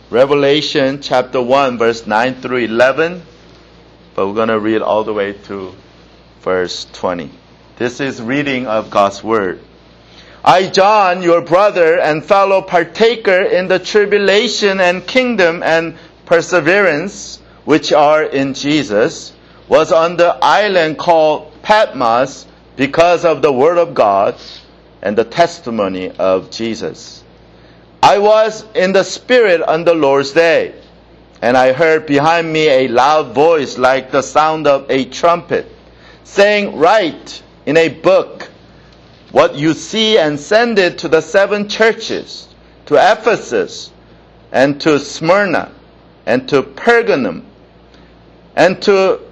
Revelation chapter 1, verse 9 through 11. But we're going to read all the way to verse 20. This is reading of God's Word. I, John, your brother and fellow partaker in the tribulation and kingdom and perseverance which are in Jesus, was on the island called Patmos because of the Word of God and the testimony of Jesus. I was in the Spirit on the Lord's day, and I heard behind me a loud voice like the sound of a trumpet, saying, Write in a book what you see and send it to the 7 churches, to Ephesus, and to Smyrna, and to Pergamum, and to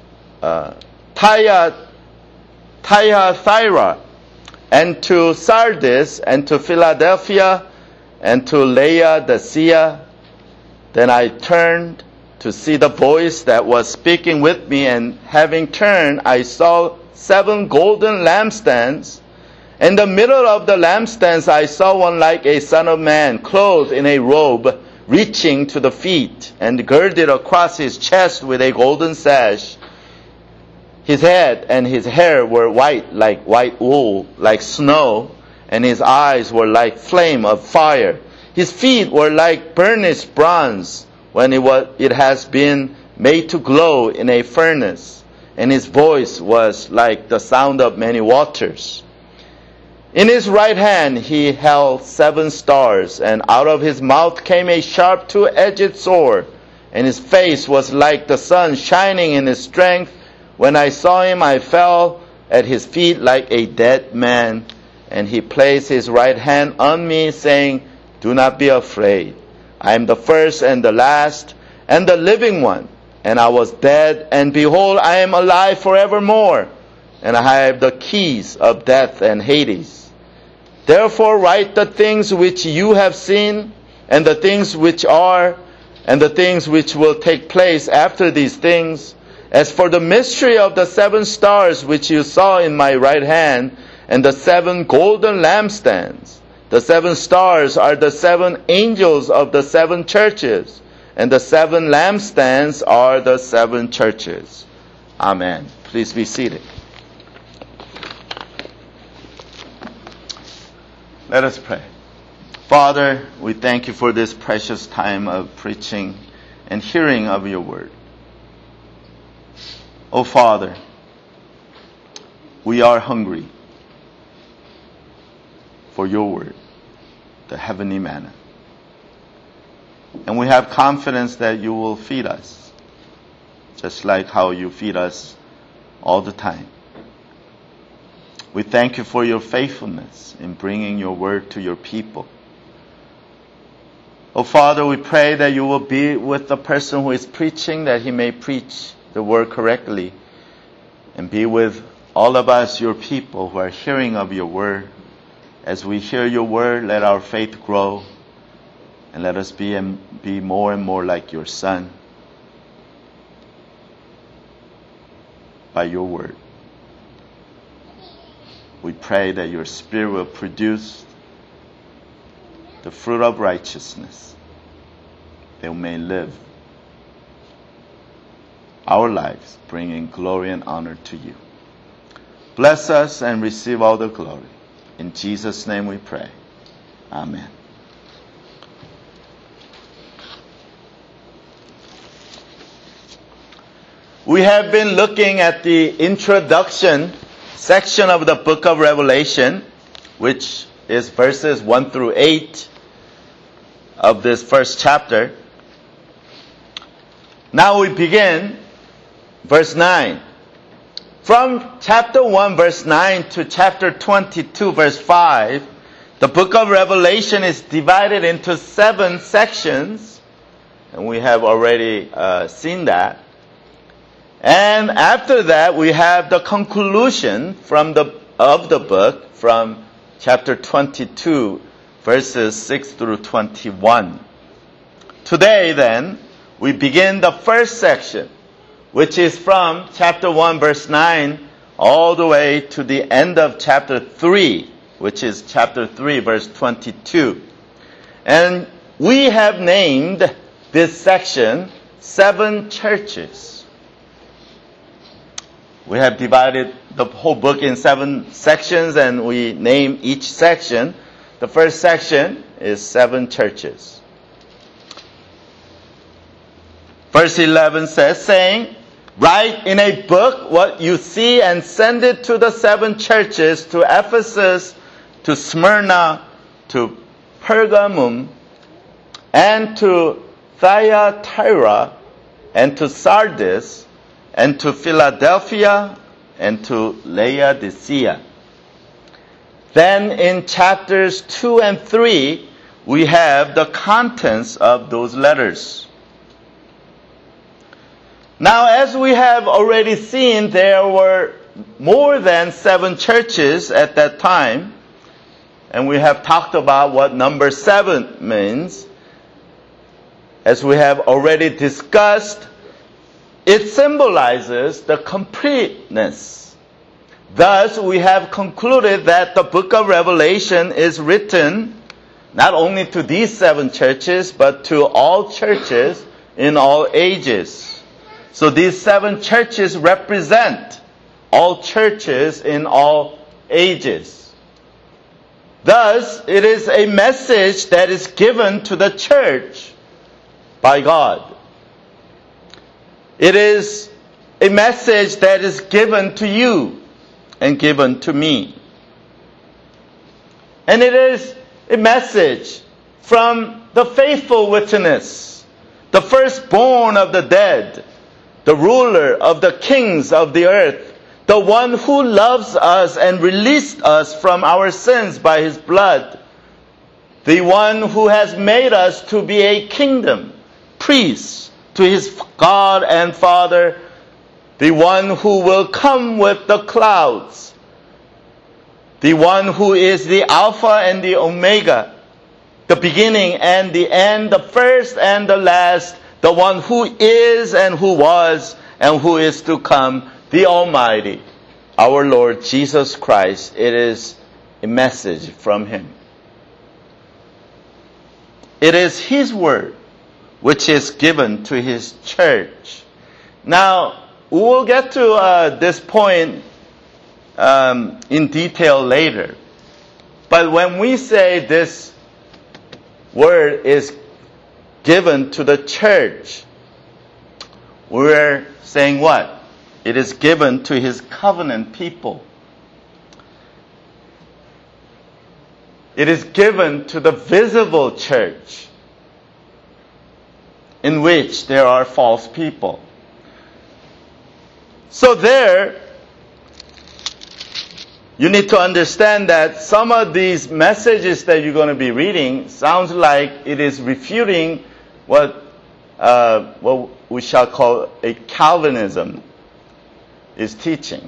Thyatira, and to Sardis, and to Philadelphia, and to Laodicea. Then I turned to see the voice that was speaking with me, and having turned, I saw 7 golden lampstands. In the middle of the lampstands I saw one like a son of man, clothed in a robe, reaching to the feet, and girded across his chest with a golden sash. His head and his hair were white like white wool, like snow, and his eyes were like flame of fire. His feet were like burnished bronze when it has been made to glow in a furnace, and his voice was like the sound of many waters. In his right hand he held 7 stars, and out of his mouth came a sharp 2-edged sword, and his face was like the sun shining in his strength. When I saw him, I fell at his feet like a dead man, and he placed his right hand on me, saying, Do not be afraid. I am the first and the last and the living one. And I was dead, and behold, I am alive forevermore, and I have the keys of death and Hades. Therefore write the things which you have seen, and the things which are, and the things which will take place after these things. As for the mystery of the 7 stars which you saw in my right hand, and the 7 golden lampstands, the 7 stars are the 7 angels of the 7 churches, and the 7 lampstands are the 7 churches. Amen. Please be seated. Let us pray. Father, we thank you for this precious time of preaching and hearing of your word. Oh Father, we are hungry for your word, the heavenly manna. And we have confidence that you will feed us, just like how you feed us all the time. We thank you for your faithfulness in bringing your word to your people. Oh Father, we pray that you will be with the person who is preaching, that he may preach the word correctly, and be with all of us, your people, who are hearing of your word. As we hear your word, let our faith grow, and let us be more and more like your Son by your word. We pray that your Spirit will produce the fruit of righteousness, that we may live our lives bringing glory and honor to you. Bless us and receive all the glory. In Jesus' name we pray. Amen. We have been looking at the introduction section of the book of Revelation, which is verses 1 through 8 of this first chapter. Now we begin verse 9. From chapter 1 verse 9 to chapter 22 verse 5, the book of Revelation is divided into 7 sections, and we have already seen that. And after that, we have the conclusion of the book from chapter 22, verses 6 through 21. Today, then, we begin the first section, which is from chapter 1, verse 9, all the way to the end of chapter 3, which is chapter 3, verse 22. And we have named this section 7 churches. We have divided the whole book in 7 sections, and we name each section. The first section is 7 churches. Verse 11 says, saying, write in a book what you see and send it to the 7 churches, to Ephesus, to Smyrna, to Pergamum, and to Thyatira, and to Sardis, and to Philadelphia, and to Laodicea. Then in chapters 2 and 3, we have the contents of those letters. Now, as we have already seen, there were more than 7 churches at that time, and we have talked about what number 7 means. As we have already discussed, it symbolizes the completeness. Thus, we have concluded that the book of Revelation is written not only to these 7 churches, but to all churches in all ages. So these 7 churches represent all churches in all ages. Thus, it is a message that is given to the church by God. It is a message that is given to you and given to me. And it is a message from the faithful witness, the firstborn of the dead, the ruler of the kings of the earth, the one who loves us and released us from our sins by his blood, the one who has made us to be a kingdom, priests to his God and Father, the one who will come with the clouds, the one who is the Alpha and the Omega, the beginning and the end, the first and the last, the one who is and who was and who is to come, the Almighty, our Lord Jesus Christ. It is a message from him. It is his word which is given to his church. Now, we will get to this point in detail later. But when we say this word is given to the church, we're saying what? It is given to his covenant people. It is given to the visible church, in which there are false people. So there, you need to understand that some of these messages that you're going to be reading sounds like it is refuting what we shall call a Calvinism is teaching.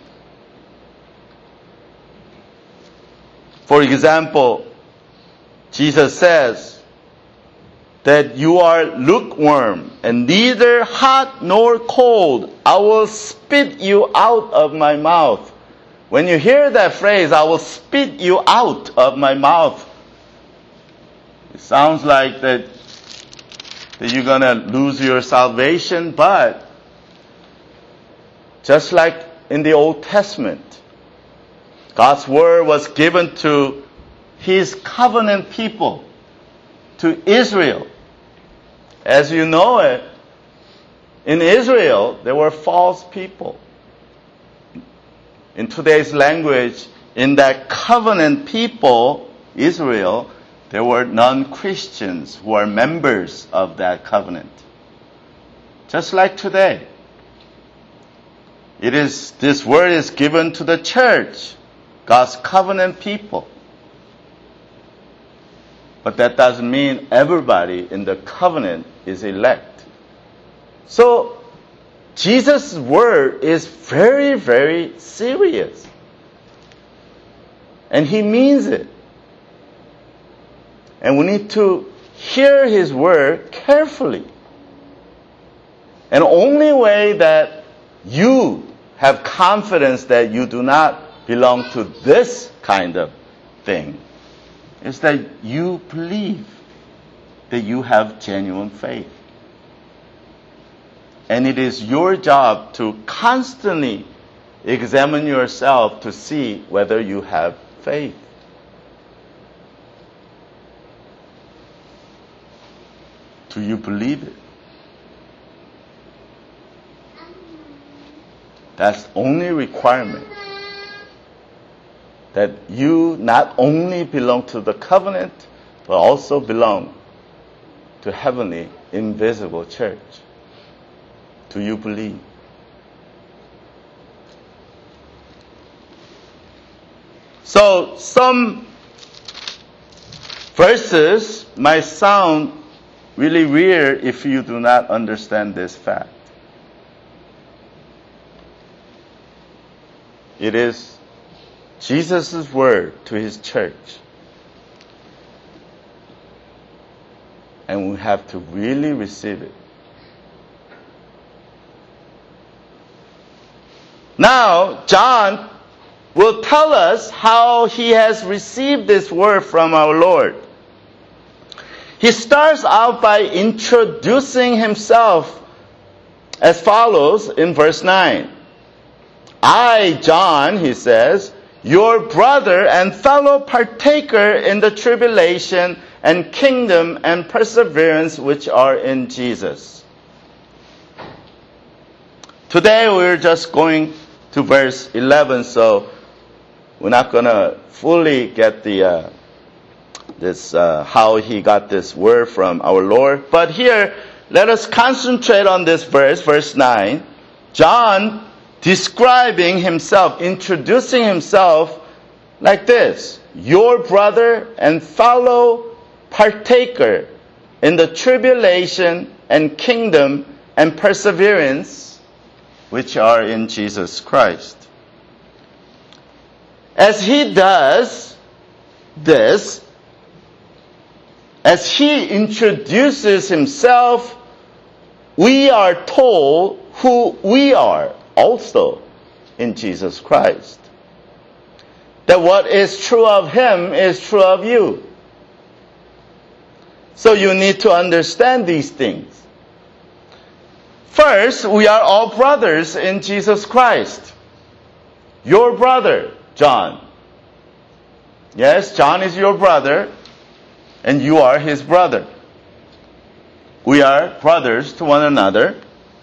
For example, Jesus says that you are lukewarm and neither hot nor cold. I will spit you out of my mouth. When you hear that phrase, I will spit you out of my mouth, it sounds like that you're going to lose your salvation. But just like in the Old Testament, God's word was given to his covenant people, to Israel. As you know it, in Israel, there were false people. In today's language, in that covenant people, Israel, there were non-Christians who are members of that covenant. Just like today. This word is given to the church, God's covenant people. But that doesn't mean everybody in the covenant is elect. So, Jesus' word is very, very serious. And he means it. And we need to hear his word carefully. And the only way that you have confidence that you do not belong to this kind of thing is that you believe that you have genuine faith. And it is your job to constantly examine yourself to see whether you have faith. Do you believe it? That's the only requirement. That you not only belong to the covenant, but also belong to heavenly, invisible church. Do you believe? So, some verses might sound really weird if you do not understand this fact. It is Jesus' word to his church. And we have to really receive it. Now, John will tell us how he has received this word from our Lord. He starts out by introducing himself as follows in verse 9. I, John, he says, your brother and fellow partaker in the tribulation and kingdom and perseverance which are in Jesus. Today we're just going to verse 11, so we're not going to fully get the how he got this word from our Lord. But here, let us concentrate on this verse 9. John describing himself, introducing himself like this: your brother and fellow partaker in the tribulation and kingdom and perseverance which are in Jesus Christ. As he does this, as he introduces himself, we are told who we are also in Jesus Christ. That what is true of him is true of you. So you need to understand these things. First, we are all brothers in Jesus Christ. Your brother, John. Yes, John is your brother, and you are his brother. We are brothers to one another.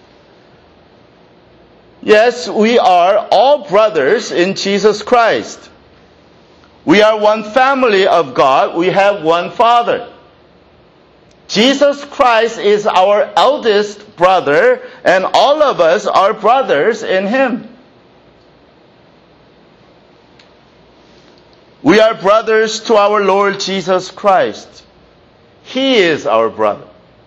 Yes, we are all brothers in Jesus Christ. We are one family of God. We have one Father. Jesus Christ is our eldest brother, and all of us are brothers in him. We are brothers to our Lord Jesus Christ. He is our brother.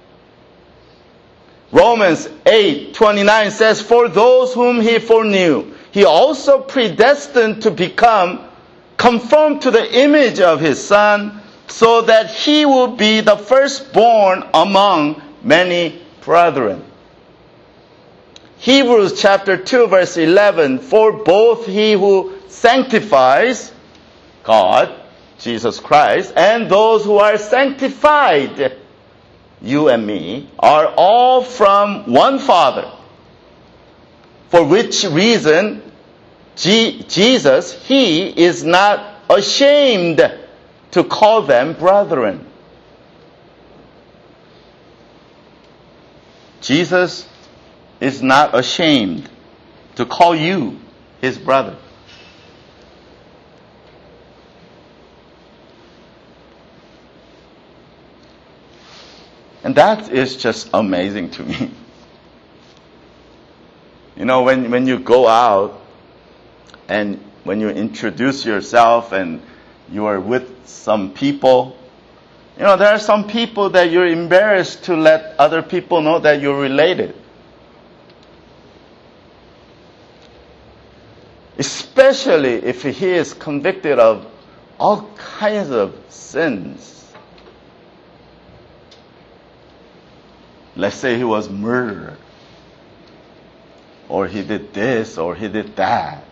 Romans 8:29 says, for those whom he foreknew, he also predestined to become conformed to the image of his Son, so that he will be the firstborn among many brethren. Hebrews chapter 2 verse 11, for both he who sanctifies, God, Jesus Christ, and those who are sanctified, you and me, are all from one Father. For which reason, Jesus, he is not ashamed to call them brethren. Jesus is not ashamed to call you his brother. And that is just amazing to me. You know, when you go out and when you introduce yourself and you are with some people, you know, there are some people that you're embarrassed to let other people know that you're related. Especially if he is convicted of all kinds of sins. Let's say he was murdered, or he did this, or he did that.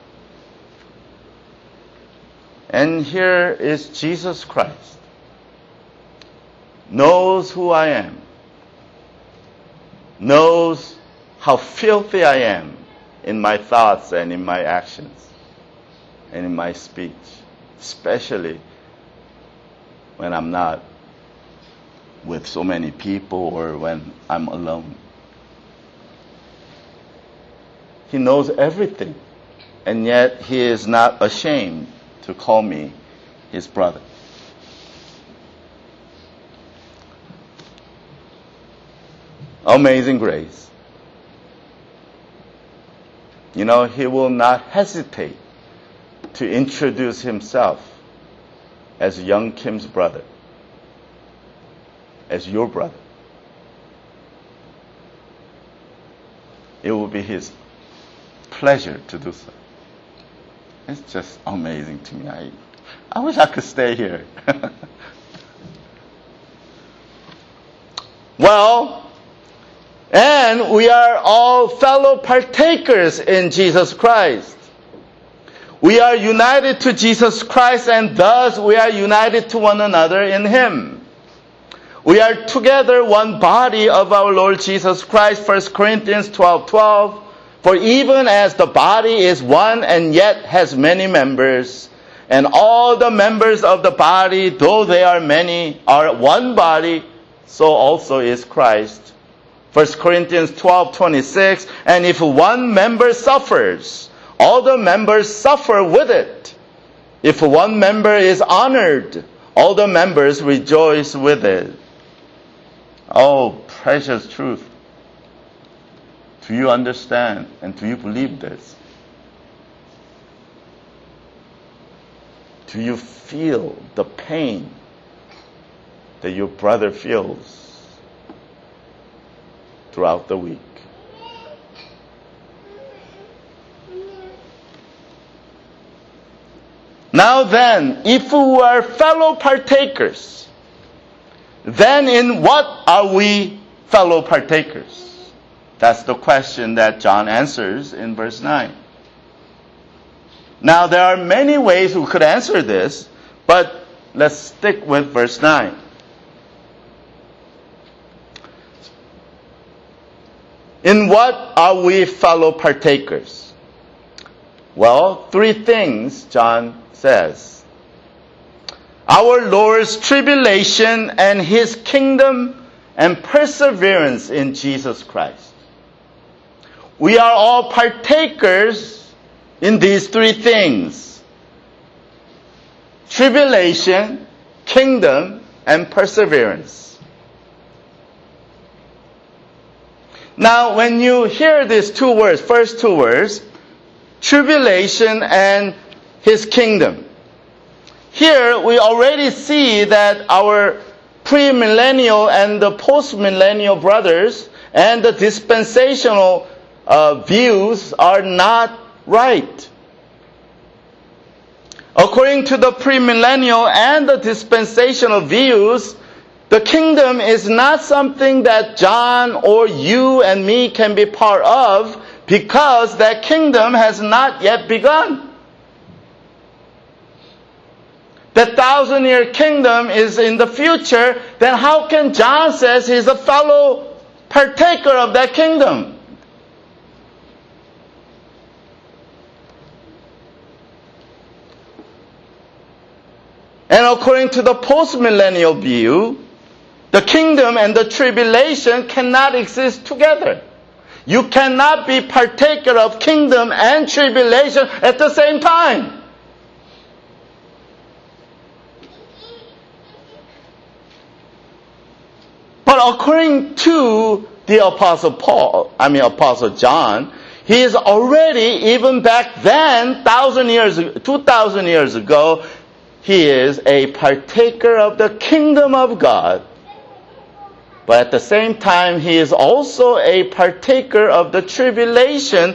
And here is Jesus Christ. knows who I am, knows how filthy I am in my thoughts and in my actions and in my speech, especially when I'm not with so many people or when I'm alone. He knows everything, and yet He is not ashamed to call me His brother. Amazing grace. You know, He will not hesitate to introduce Himself as young Kim's brother, as your brother. It will be His pleasure to do so. It's just amazing to me. I wish I could stay here. Well, and we are all fellow partakers in Jesus Christ. We are united to Jesus Christ, and thus we are united to one another in Him. We are together one body of our Lord Jesus Christ, 1 Corinthians 12:12. For even as the body is one and yet has many members, and all the members of the body, though they are many, are one body, so also is Christ. 1 Corinthians 12:26, and if one member suffers, all the members suffer with it. If one member is honored, all the members rejoice with it. Oh, precious truth. Do you understand and do you believe this? Do you feel the pain that your brother feels throughout the week? Now then, if we are fellow partakers, then in what are we fellow partakers? That's the question that John answers in verse 9. Now, there are many ways we could answer this, but let's stick with verse 9. In what are we fellow partakers? Well, three things John says. Our Lord's tribulation and His kingdom and perseverance in Jesus Christ. We are all partakers in these three things: tribulation, kingdom, and perseverance. Now, when you hear these two words, first two words, tribulation and His kingdom, here we already see that our premillennial and the postmillennial brothers and the dispensational views are not right. According to the premillennial and the dispensational views, the kingdom is not something that John or you and me can be part of, because that kingdom has not yet begun. The 1,000-year kingdom is in the future. Then how can John says he's a fellow partaker of that kingdom? And according to the postmillennial view, the kingdom and the tribulation cannot exist together. You cannot be partaker of kingdom and tribulation at the same time. But according to the Apostle John, he is already, even back then, 2,000 years ago, he is a partaker of the kingdom of God. But at the same time, he is also a partaker of the tribulation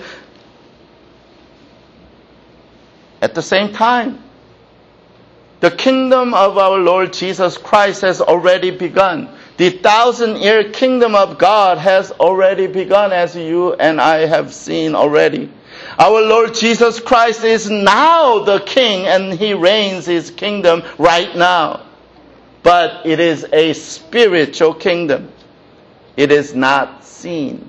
at the same time. The kingdom of our Lord Jesus Christ has already begun. The 1,000-year kingdom of God has already begun, as you and I have seen already. Our Lord Jesus Christ is now the King, and He reigns His kingdom right now. but it is a spiritual kingdom. It is not seen.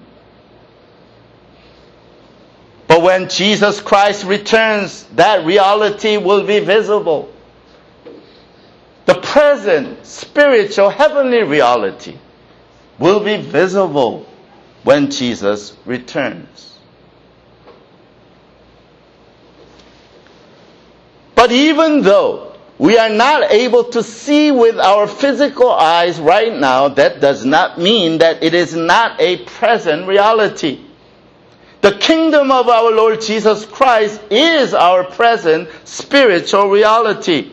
But when Jesus Christ returns, that reality will be visible. The present, spiritual, heavenly reality will be visible when Jesus returns. But even though we are not able to see with our physical eyes right now, that does not mean that it is not a present reality. The kingdom of our Lord Jesus Christ is our present spiritual reality.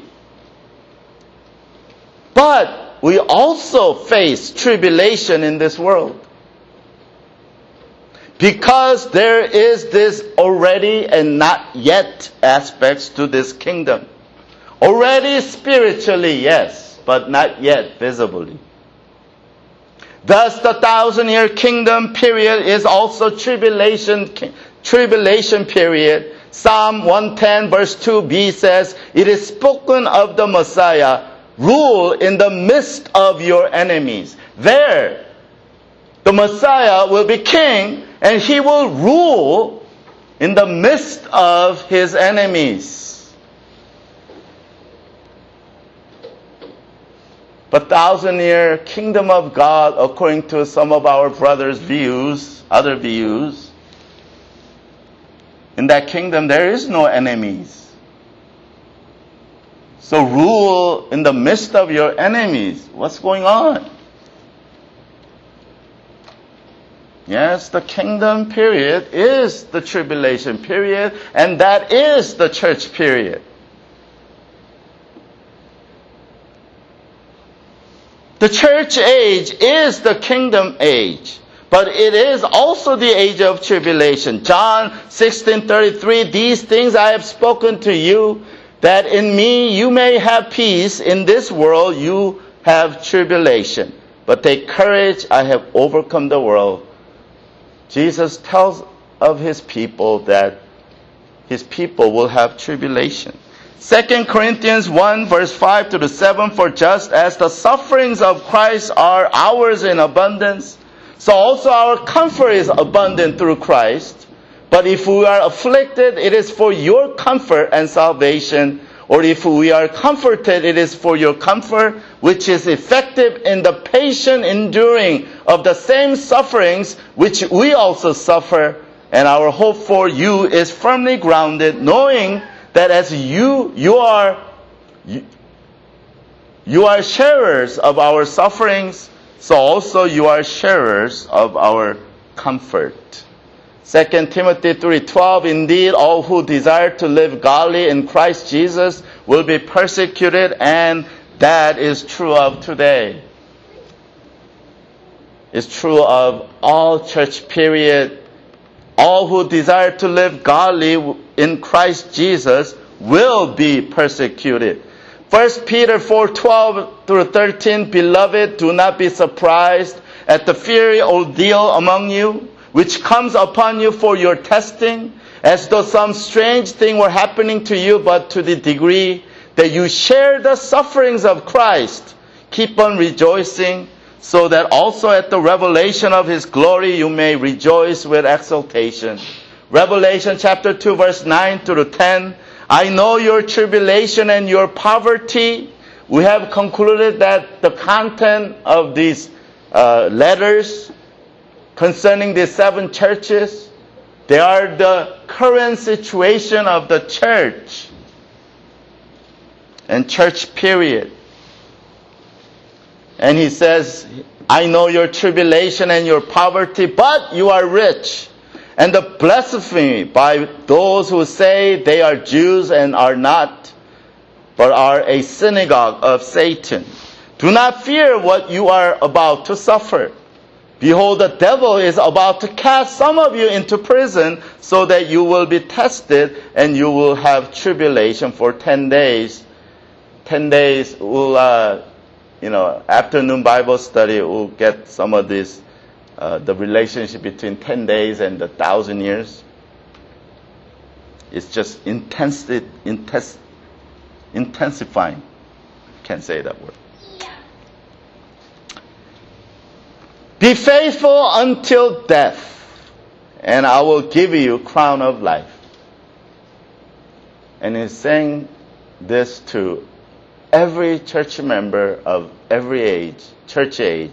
But we also face tribulation in this world. Because there is this already and not yet aspects to this kingdom. Already spiritually, yes, but not yet visibly. Thus, the 1,000-year kingdom period is also tribulation period. Psalm 110 verse 2b says, "It is spoken of the Messiah, rule in the midst of your enemies." There, the Messiah will be king, and he will rule in the midst of his enemies. But 1,000-year kingdom of God, according to some of our brothers' views, other views, in that kingdom there is no enemies. So rule in the midst of your enemies. What's going on? Yes, the kingdom period is the tribulation period, and that is the church period. The church age is the kingdom age, but it is also the age of tribulation. John 16:33, "These things I have spoken to you, that in me you may have peace. In this world you have tribulation. But take courage, I have overcome the world." Jesus tells of his people that his people will have tribulation. 2 Corinthians 1 verse 5 to 7, "For just as the sufferings of Christ are ours in abundance, so also our comfort is abundant through Christ. But if we are afflicted, it is for your comfort and salvation. Or if we are comforted, it is for your comfort, which is effective in the patient enduring of the same sufferings which we also suffer. And our hope for you is firmly grounded, knowing that as you are sharers of our sufferings, so also you are sharers of our comfort." 2 Timothy 3:12, "Indeed, all who desire to live godly in Christ Jesus will be persecuted," and that is true of today. It's true of all church period. All who desire to live godly in Christ Jesus will be persecuted. 1 Peter 4:12 through 13, "Beloved, do not be surprised at the fiery ordeal among you, which comes upon you for your testing, as though some strange thing were happening to you, but to the degree that you share the sufferings of Christ, keep on rejoicing, so that also at the revelation of his glory you may rejoice with exultation." Revelation chapter 2 verse 9 through 10, "I know your tribulation and your poverty." We have concluded that the content of these letters concerning the 7 churches, they are the current situation of the church and church period. And he says, "I know your tribulation and your poverty, but you are rich. And the blasphemy by those who say they are Jews and are not, but are a synagogue of Satan. Do not fear what you are about to suffer. Behold, the devil is about to cast some of you into prison, so that you will be tested, and you will have tribulation for 10 days. 10 days, we'll, afternoon Bible study, we'll get some of this, the relationship between 10 days and the 1,000 years. It's just intensifying. Can't say that word. Be faithful until death, and I will give you crown of life. And he's saying this to every church member of every age, church age.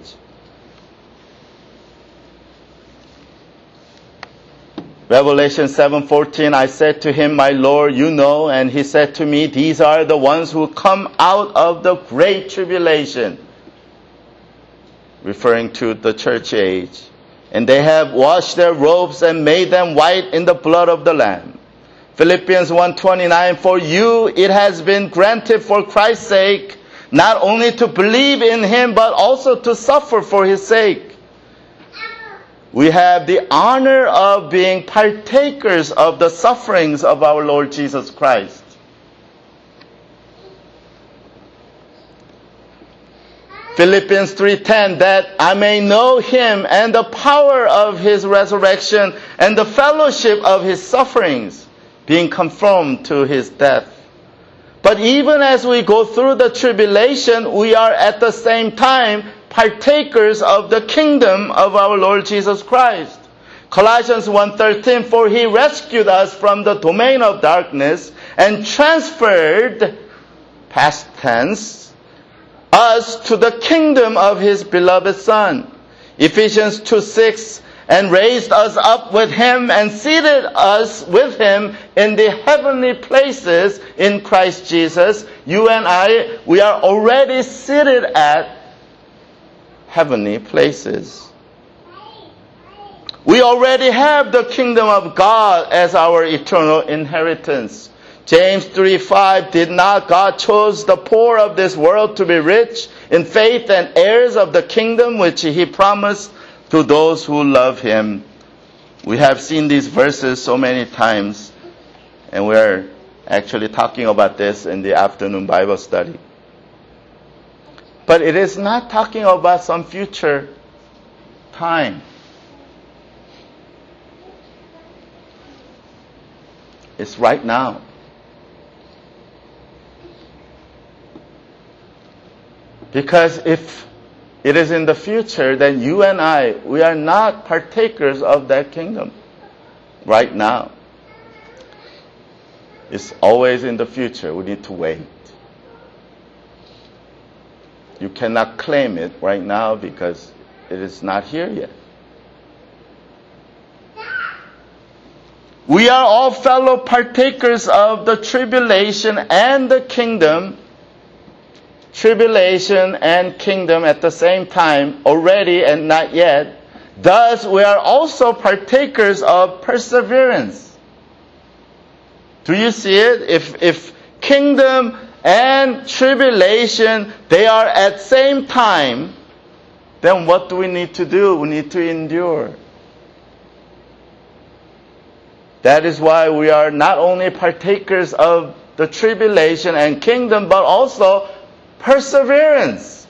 Revelation 7:14, I said to him, my Lord, you know, and he said to me, these are the ones who come out of the great tribulation, referring to the church age. And they have washed their robes and made them white in the blood of the Lamb. Philippians 1:29, for you it has been granted for Christ's sake, not only to believe in him, but also to suffer for his sake. We have the honor of being partakers of the sufferings of our Lord Jesus Christ. Philippians 3:10, that I may know him and the power of his resurrection and the fellowship of his sufferings, being conformed to his death. But even as we go through the tribulation, we are at the same time partakers of the kingdom of our Lord Jesus Christ. Colossians 1:13, for he rescued us from the domain of darkness and transferred, past tense, us to the kingdom of his beloved Son. Ephesians 2:6, and raised us up with him and seated us with him in the heavenly places in Christ Jesus. You and I, we are already seated at heavenly places. We already have the kingdom of God as our eternal inheritance. James 3:5, did not God choose the poor of this world to be rich in faith and heirs of the kingdom which he promised to those who love him? We have seen these verses so many times, and we're actually talking about this in the afternoon Bible study. But it is not talking about some future time. It's right now. Because if it is in the future, then you and I, we are not partakers of that kingdom right now. It's always in the future. We need to wait. You cannot claim it right now because it is not here yet. We are all fellow partakers of the tribulation and the kingdom. Tribulation and kingdom at the same time, already and not yet. Thus, we are also partakers of perseverance. Do you see it? If kingdom and tribulation, they are at same time, then what do we need to do? We need to endure. That is why we are not only partakers of the tribulation and kingdom, but also perseverance.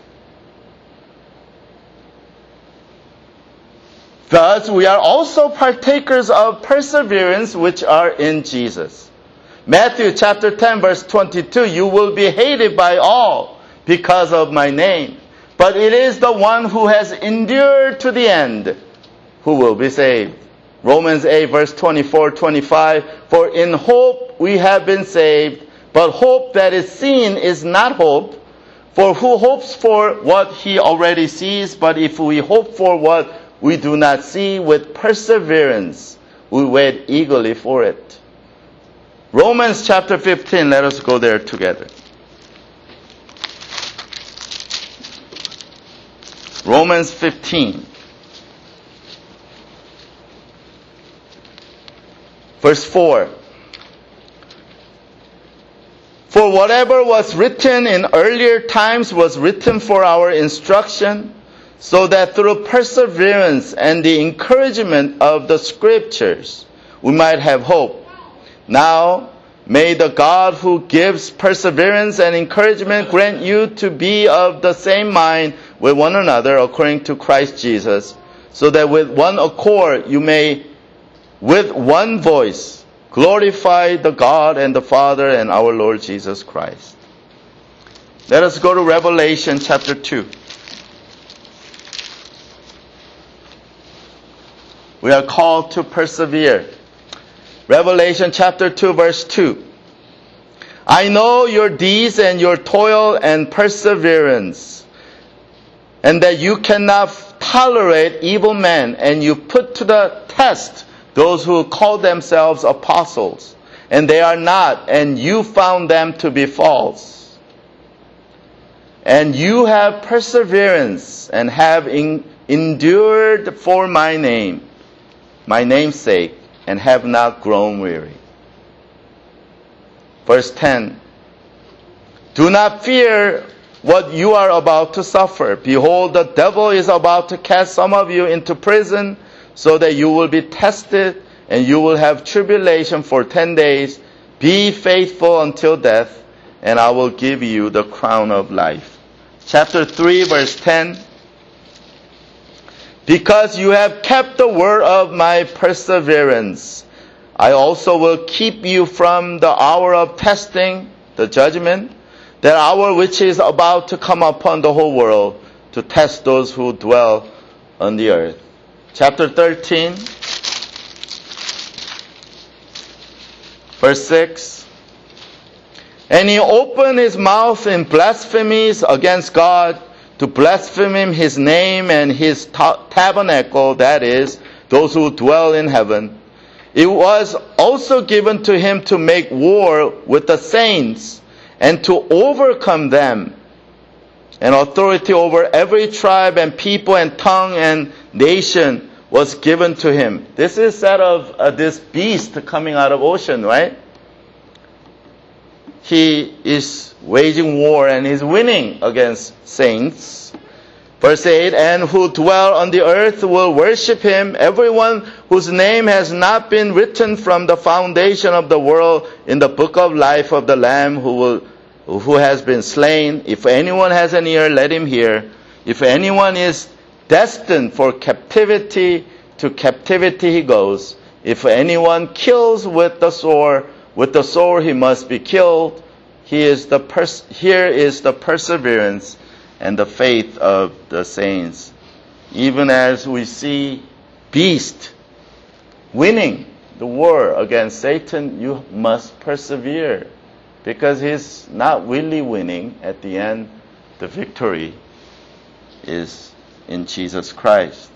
Thus, we are also partakers of perseverance which are in Jesus. Matthew chapter 10 verse 22, you will be hated by all because of my name, but it is the one who has endured to the end who will be saved. Romans 8 verse 24-25, for in hope we have been saved, but hope that is seen is not hope. For who hopes for what he already sees? But if we hope for what we do not see, with perseverance we wait eagerly for it. Romans chapter 15, let us go there together. Romans 15. Verse 4. For whatever was written in earlier times was written for our instruction, so that through perseverance and the encouragement of the Scriptures we might have hope. Now, may the God who gives perseverance and encouragement grant you to be of the same mind with one another according to Christ Jesus, so that with one accord you may, with one voice, glorify the God and the Father and our Lord Jesus Christ. Let us go to Revelation chapter 2. We are called to persevere. Revelation chapter 2, verse 2. I know your deeds and your toil and perseverance, and that you cannot tolerate evil men, and you put to the test those who call themselves apostles, and they are not, and you found them to be false. And you have perseverance and have endured for my name's sake, and have not grown weary. Verse 10. Do not fear what you are about to suffer. Behold, the devil is about to cast some of you into prison, so that you will be tested, and you will have tribulation for 10 days. Be faithful until death, and I will give you the crown of life. Chapter 3, verse 10. Because you have kept the word of my perseverance, I also will keep you from the hour of testing, the judgment, that hour which is about to come upon the whole world, to test those who dwell on the earth. Chapter 13, verse 6. And he opened his mouth in blasphemies against God, to blaspheme his name and his tabernacle, that is, those who dwell in heaven. It was also given to him to make war with the saints and to overcome them. And authority over every tribe and people and tongue and nation was given to him. This is said of this beast coming out of ocean, right? He is waging war and is winning against saints. Verse 8, and who dwell on the earth will worship him, everyone whose name has not been written from the foundation of the world in the book of life of the Lamb who has been slain. If anyone has an ear, let him hear. If anyone is destined for captivity, to captivity he goes. If anyone kills with the sword he must be killed. Here is the perseverance and the faith of the saints. Even as we see beast winning the war against Satan, you must persevere, because he's not really winning. At the end, the victory is in Jesus Christ.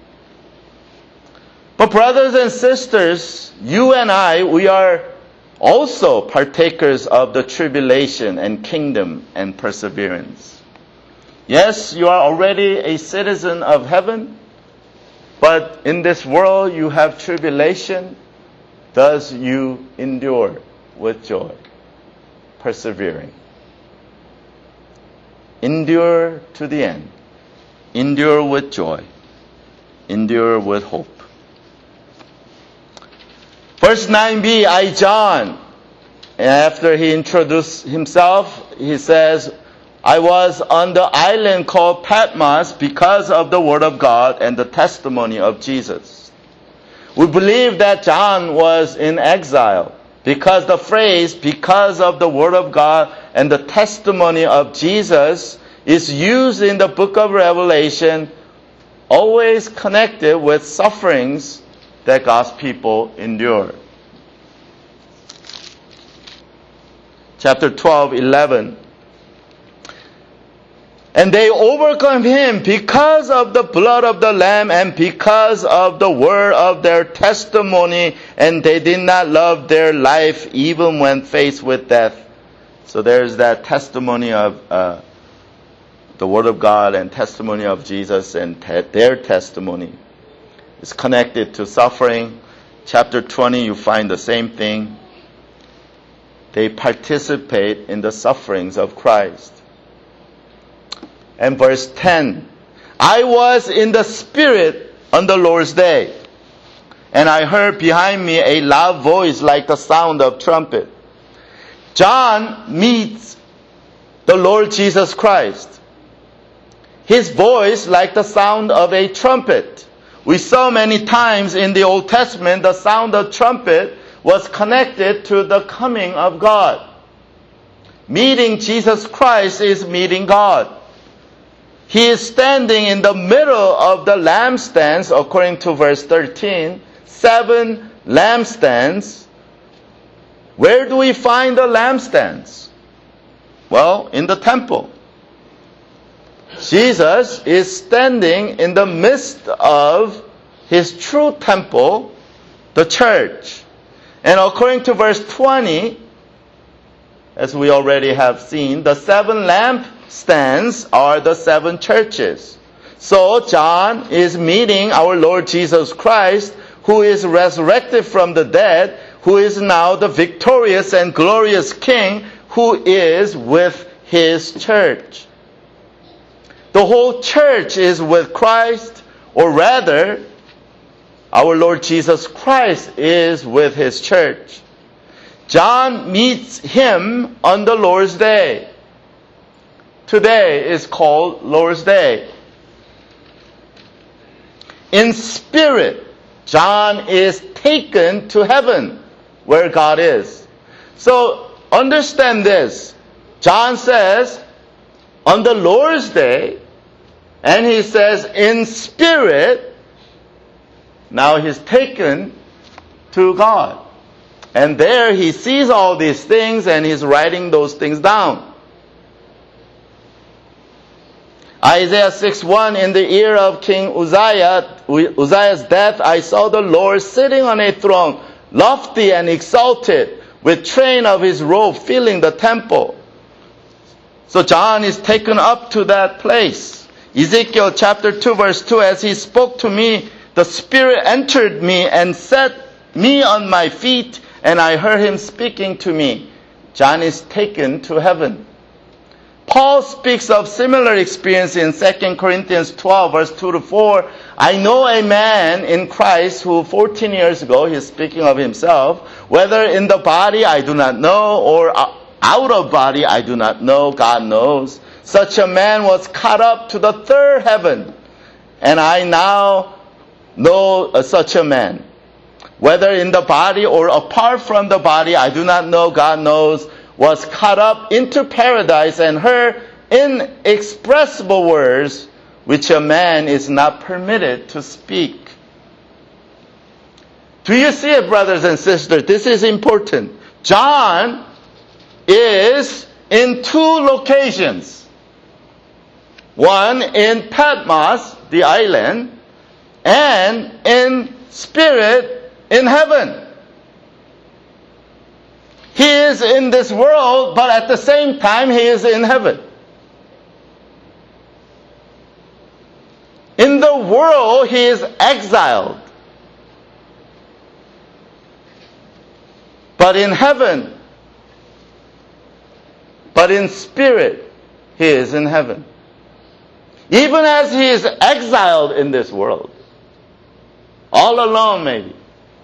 But brothers and sisters, you and I, we are also partakers of the tribulation and kingdom and perseverance. Yes, you are already a citizen of heaven, but in this world you have tribulation. Thus you endure with joy, persevering. Endure to the end. Endure with joy. Endure with hope. Verse 9b, I, John, and after he introduced himself, he says, I was on the island called Patmos because of the word of God and the testimony of Jesus. We believe that John was in exile because the phrase, because of the word of God and the testimony of Jesus, is used in the book of Revelation, always connected with sufferings that God's people endure. Chapter 12, 11. And they overcome him because of the blood of the Lamb and because of the word of their testimony, and they did not love their life even when faced with death. So there's that testimony of the word of God and testimony of Jesus, and their testimony is connected to suffering. Chapter 20, you find the same thing. They participate in the sufferings of Christ. And verse 10, I was in the Spirit on the Lord's day, and I heard behind me a loud voice like the sound of trumpet. John meets the Lord Jesus Christ. His voice like the sound of a trumpet. We saw many times in the Old Testament the sound of trumpet was connected to the coming of God. Meeting Jesus Christ is meeting God. He is standing in the middle of the lampstands, according to verse 13. 7 lampstands. Where do we find the lampstands? Well, in the temple. Jesus is standing in the midst of his true temple, the church. And according to verse 20, as we already have seen, the 7 lampstands are the 7 churches. So John is meeting our Lord Jesus Christ, who is resurrected from the dead, who is now the victorious and glorious King, who is with his church. The whole church is with Christ, or rather, our Lord Jesus Christ is with his church. John meets him on the Lord's Day. Today is called Lord's Day. In spirit, John is taken to heaven, where God is. So, understand this. John says, on the Lord's Day, and he says, in spirit, now he's taken to God. And there he sees all these things and he's writing those things down. Isaiah 6:1, in the year of King Uzziah's death, I saw the Lord sitting on a throne, lofty and exalted, with train of his robe filling the temple. So John is taken up to that place. Ezekiel chapter 2 verse 2, as he spoke to me, the Spirit entered me and set me on my feet, and I heard him speaking to me. John is taken to heaven. Paul speaks of similar experience in 2 Corinthians 12 verse 2 to 4. I know a man in Christ who 14 years ago, he's speaking of himself, whether in the body I do not know, or out of body I do not know, God knows. Such a man was caught up to the third heaven, and I now know such a man. Whether in the body or apart from the body, I do not know, God knows, was caught up into paradise and heard inexpressible words which a man is not permitted to speak. Do you see it, brothers and sisters? This is important. John is in 2 locations. One in Patmos, the island, and in spirit in heaven. He is in this world, but at the same time he is in heaven. In the world he is exiled. But in heaven, but in spirit, he is in heaven. Even as he is exiled in this world, all alone maybe,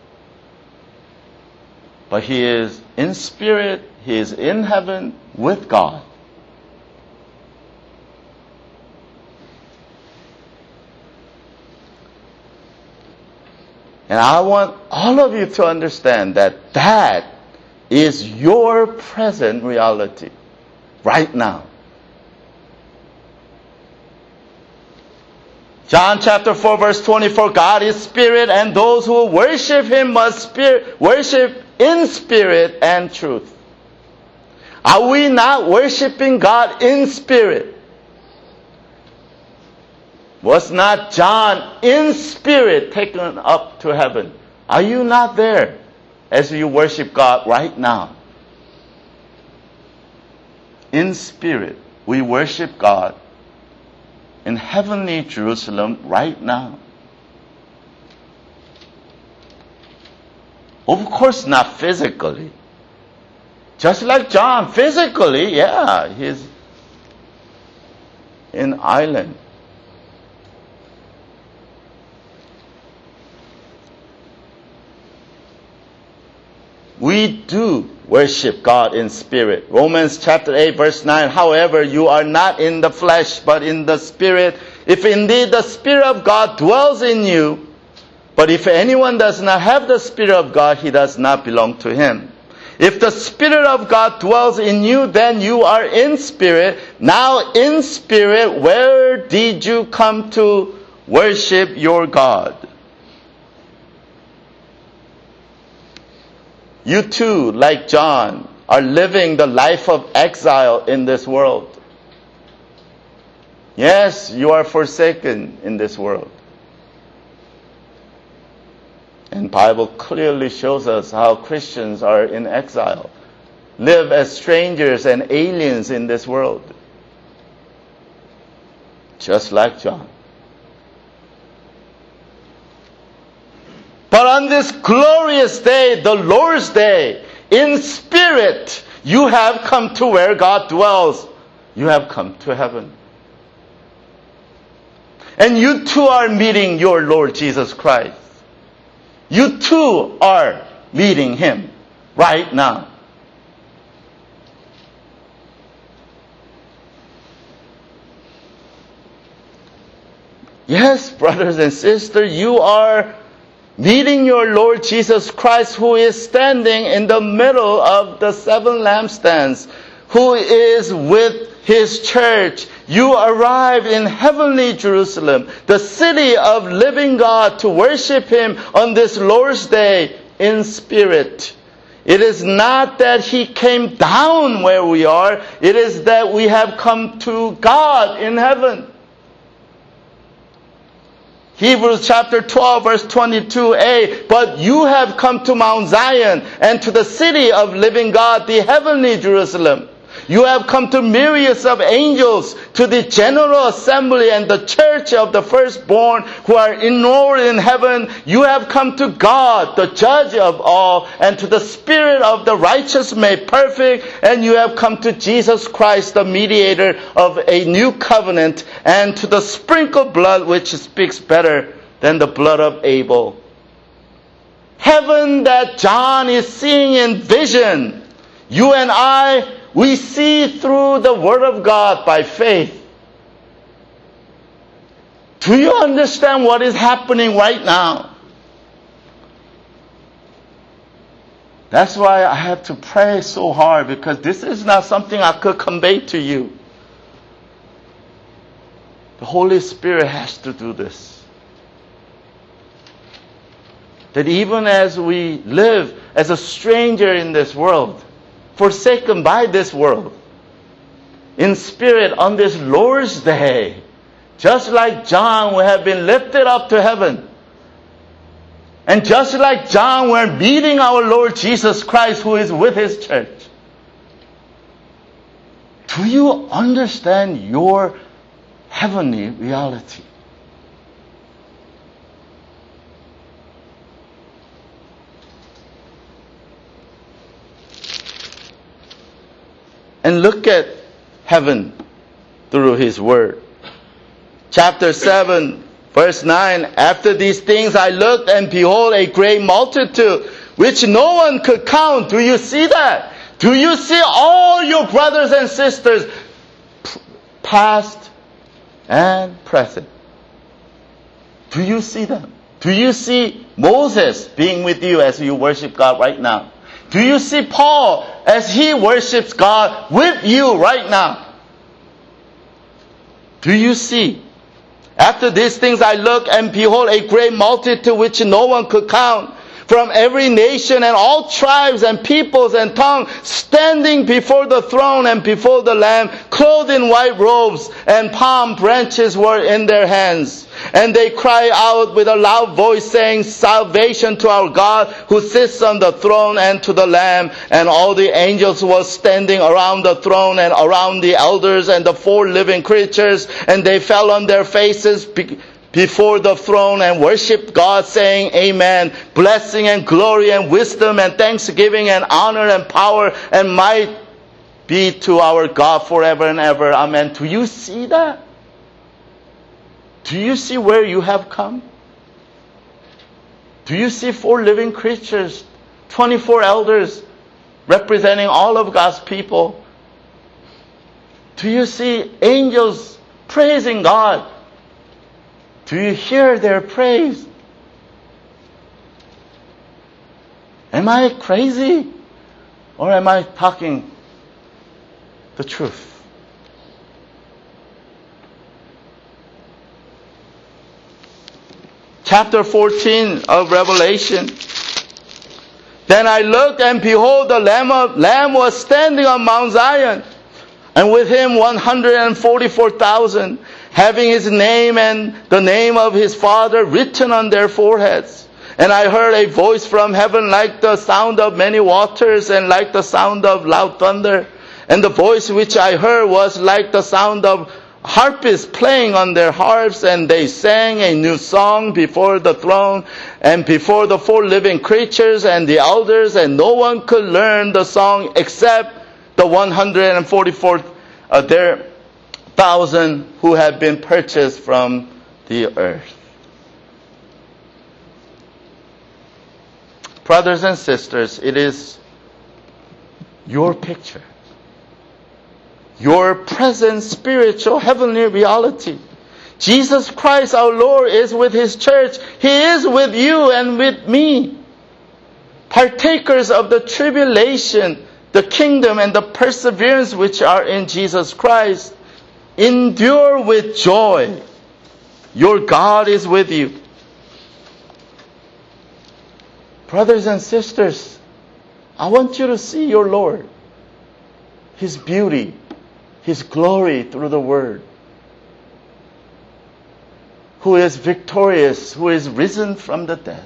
but he is in spirit, he is in heaven with God. And I want all of you to understand that that is your present reality right now. John chapter 4 verse 24, God is spirit, and those who worship him must worship in spirit and truth. Are we not worshiping God in spirit? Was not John in spirit taken up to heaven? Are you not there as you worship God right now? In spirit, we worship God in heavenly Jerusalem right now. Of course, not physically. Just like John, physically, yeah, he's in island. We do worship God in spirit. Romans chapter 8 verse 9, however, you are not in the flesh, but in the spirit, if indeed the Spirit of God dwells in you. But if anyone does not have the Spirit of God, he does not belong to him. If the Spirit of God dwells in you, then you are in spirit. Now in spirit, where did you come to worship your God? You too, like John, are living the life of exile in this world. Yes, you are forsaken in this world. And the Bible clearly shows us how Christians are in exile, live as strangers and aliens in this world. Just like John. But on this glorious day, the Lord's day, in spirit, you have come to where God dwells. You have come to heaven. And you too are meeting your Lord Jesus Christ. You too are meeting Him right now. Yes, brothers and sisters, you are meeting your Lord Jesus Christ, who is standing in the middle of the 7 lampstands, who is with His church. You arrived in heavenly Jerusalem, the city of living God, to worship Him on this Lord's Day in spirit. It is not that He came down where we are. It is that we have come to God in heaven. Hebrews chapter 12 verse 22a, but you have come to Mount Zion and to the city of living God, the heavenly Jerusalem. You have come to myriads of angels, to the general assembly and the church of the firstborn who are enrolled in heaven. You have come to God, the judge of all, and to the Spirit of the righteous made perfect. And you have come to Jesus Christ, the mediator of a new covenant, and to the sprinkled blood which speaks better than the blood of Abel. Heaven that John is seeing in vision, you and I, we see through the Word of God by faith. Do you understand what is happening right now? That's why I had to pray so hard, because this is not something I could convey to you. The Holy Spirit has to do this. That even as we live as a stranger in this world, forsaken by this world, in spirit on this Lord's Day, just like John, we have been lifted up to heaven. And just like John, we're meeting our Lord Jesus Christ, who is with His church. Do you understand your heavenly reality? And look at heaven through His Word. Chapter 7, verse 9. After these things I looked, and behold, a great multitude, which no one could count. Do you see that? Do you see all your brothers and sisters, past and present? Do you see them? Do you see Moses being with you as you worship God right now? Do you see Paul as he worships God with you right now? Do you see? After these things I looked, and behold, a great multitude which no one could count, from every nation and all tribes and peoples and tongues, standing before the throne and before the Lamb, clothed in white robes, and palm branches were in their hands. And they cry out with a loud voice, saying, Salvation to our God who sits on the throne and to the Lamb. And all the angels were standing around the throne and around the elders and the 4 living creatures. And they fell on their faces before the throne and worshipped God, saying, Amen. Blessing and glory and wisdom and thanksgiving and honor and power and might be to our God forever and ever. Amen. Do you see that? Do you see where you have come? Do you see 4 living creatures, 24 elders representing all of God's people? Do you see angels praising God? Do you hear their praise? Am I crazy? Or am I talking the truth? Chapter 14 of Revelation. Then I looked, and behold, the Lamb was standing on Mount Zion, and with him 144,000, having his name and the name of his Father written on their foreheads. And I heard a voice from heaven like the sound of many waters, and like the sound of loud thunder. And the voice which I heard was like the sound of harpists playing on their harps, and they sang a new song before the throne and before the four living creatures and the elders, and no one could learn the song except the 144,000 who had been purchased from the earth. Brothers and sisters, it is your picture, your present spiritual heavenly reality. Jesus Christ our Lord is with His church. He is with you and with me. Partakers of the tribulation, the kingdom, and the perseverance which are in Jesus Christ. Endure with joy. Your God is with you. Brothers and sisters, I want you to see your Lord, His beauty, His glory through the Word, who is victorious, who is risen from the dead.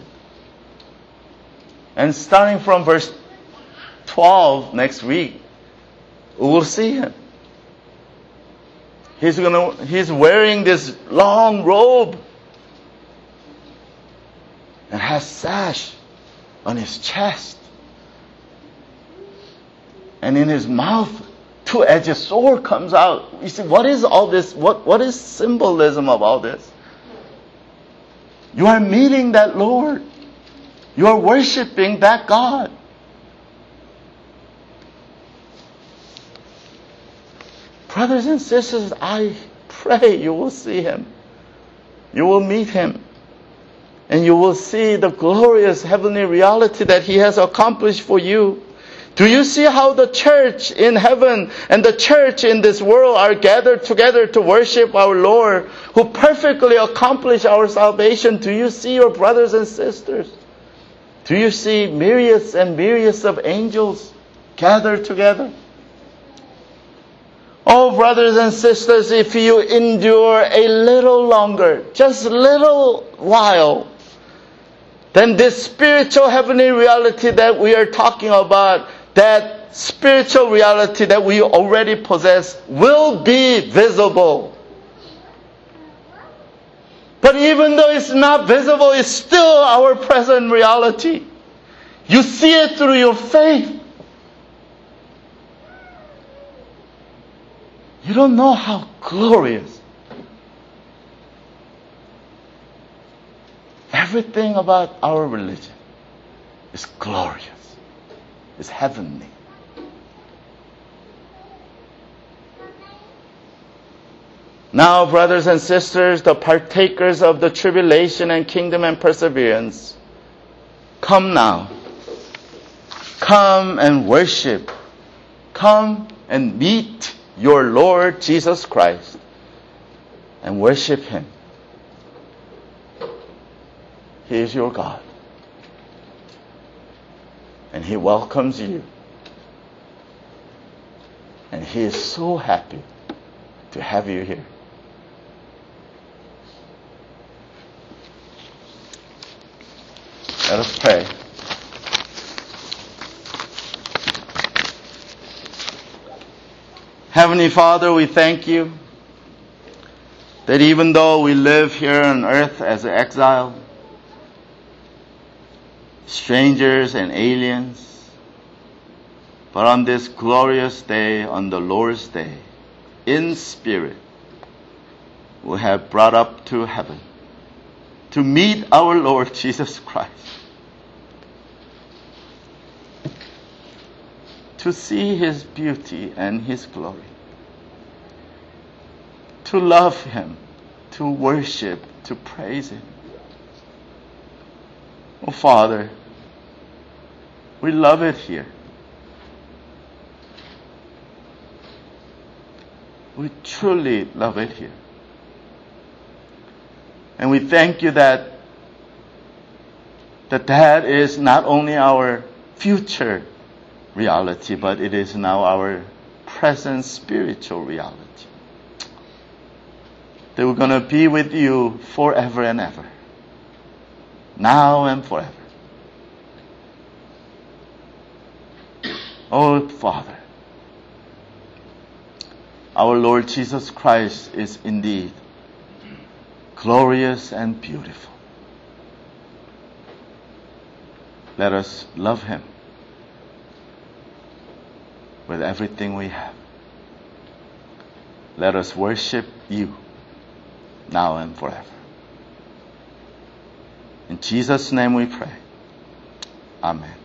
And starting from verse 12 next week, we will see Him. He's wearing this long robe and has sash on His chest. And in His mouth, two-edged sword comes out. You see, what is all this? What is symbolism of all this? You are meeting that Lord. You are worshiping that God. Brothers and sisters, I pray you will see Him. You will meet Him. And you will see the glorious heavenly reality that He has accomplished for you. Do you see how the church in heaven and the church in this world are gathered together to worship our Lord, who perfectly accomplished our salvation? Do you see your brothers and sisters? Do you see myriads and myriads of angels gathered together? Oh, brothers and sisters, if you endure a little longer, just a little while, then this spiritual heavenly reality that we are talking about, that spiritual reality that we already possess, will be visible. But even though it's not visible, it's still our present reality. You see it through your faith. You don't know how glorious. Everything about our religion is glorious. It's heavenly. Now, brothers and sisters, the partakers of the tribulation and kingdom and perseverance, come now. Come and worship. Come and meet your Lord Jesus Christ and worship Him. He is your God. And He welcomes you. And He is so happy to have you here. Let us pray. Heavenly Father, we thank you that even though we live here on earth as exile, strangers and aliens, but on this glorious day, on the Lord's day, in spirit, we have brought up to heaven to meet our Lord Jesus Christ, to see His beauty and His glory, to love Him, to worship, to praise Him. Oh, Father, we love it here. We truly love it here. And we thank you that that is not only our future reality, but it is now our present spiritual reality. That we're going to be with you forever and ever. Now and forever. Oh, Father, our Lord Jesus Christ is indeed glorious and beautiful. Let us love Him with everything we have. Let us worship you now and forever. In Jesus' name we pray. Amen.